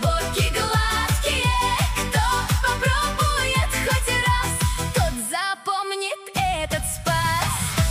боки гладкие. Кто попробует хоть раз, тот запомнит этот спас.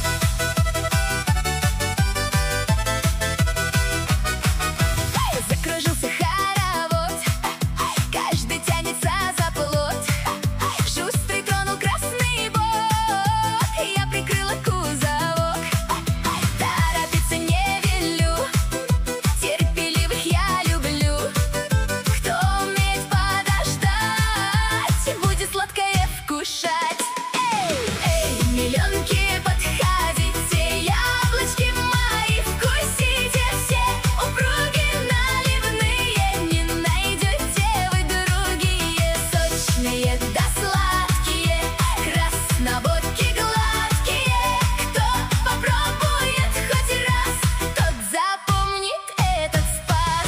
Закружился хоровод, каждый тянется за плот. Шустрый тронул красный бок, я прикрыла кузовок. Торопиться не велю, терпеливых я люблю. Кто умеет подождать, будет сладкое вкушать. Эй, миллионки, подходите, яблочки мои вкусите все. Упруги наливные, не найдете вы другие. Сочные да сладкие, краснобоки гладкие. Кто попробует хоть раз, тот запомнит этот спас.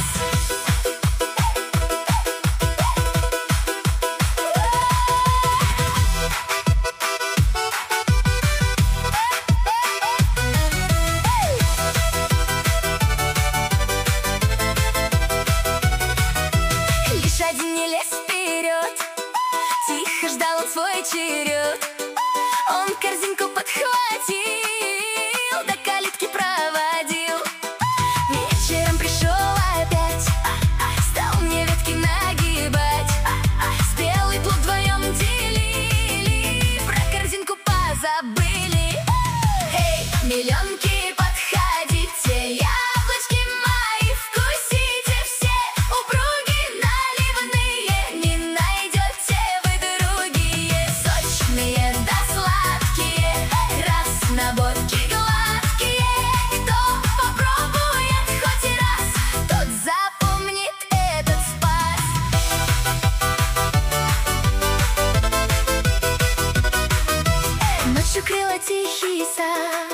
Лишь один не лез вперед, тихо ждал он свой черед. Он корзинку подхватил, до калитки проводил. Вечером пришел опять, стал мне ветки нагибать. Спелый плод вдвоем делили, про корзинку позабыли. Эй, миллионки, подходите, яблочки мои вкусите все. Упруги наливные, не найдете вы другие. Сочные да сладкие, краснобоки гладкие. Кто попробует хоть раз, тот запомнит этот спас. Ночью крыла тихий сад,